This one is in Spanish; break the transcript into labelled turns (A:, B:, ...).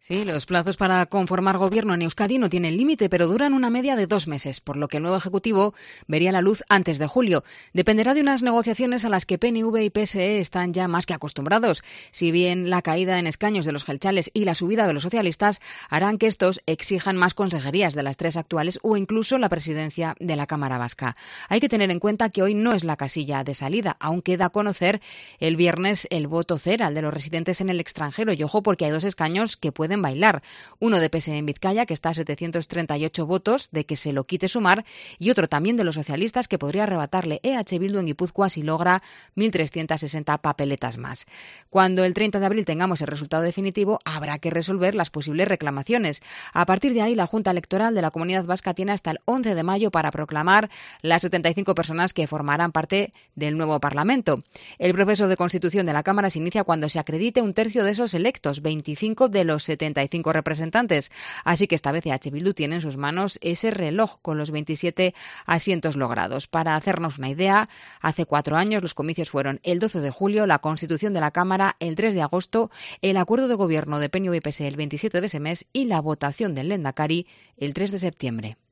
A: Sí, los plazos para conformar gobierno en Euskadi no tienen límite, pero duran una media de 2 meses, por lo que el nuevo Ejecutivo vería la luz antes de julio. Dependerá de unas negociaciones a las que PNV y PSE están ya más que acostumbrados. Si bien la caída en escaños de los jeltzales y la subida de los socialistas harán que estos exijan más consejerías de las 3 actuales o incluso la presidencia de la Cámara Vasca. Hay que tener en cuenta que hoy no es la casilla de salida, aún queda a conocer el viernes el voto cera, el de los residentes en el extranjero. Y ojo, porque hay 2 escaños que pueden bailar. Uno de PSE en Vizcaya, que está a 738 votos, de que se lo quite Sumar, y otro también de los socialistas, que podría arrebatarle EH Bildu en Guipúzcoa si logra 1.360 papeletas más. Cuando el 30 de abril tengamos el resultado definitivo, habrá que resolver las posibles reclamaciones. A partir de ahí, la Junta Electoral de la Comunidad Vasca tiene hasta el 11 de mayo para proclamar las 75 personas que formarán parte del nuevo Parlamento. El proceso de constitución de la Cámara se inicia cuando se acredite un tercio de esos electos, 25 de los 75 representantes. Así que esta vez EH Bildu tiene en sus manos ese reloj con los 27 asientos logrados. Para hacernos una idea, hace 4 años los comicios fueron el 12 de julio, la constitución de la Cámara el 3 de agosto, el acuerdo de gobierno de PNV y PSE el 27 de ese mes y la votación del Lehendakari el 3 de septiembre.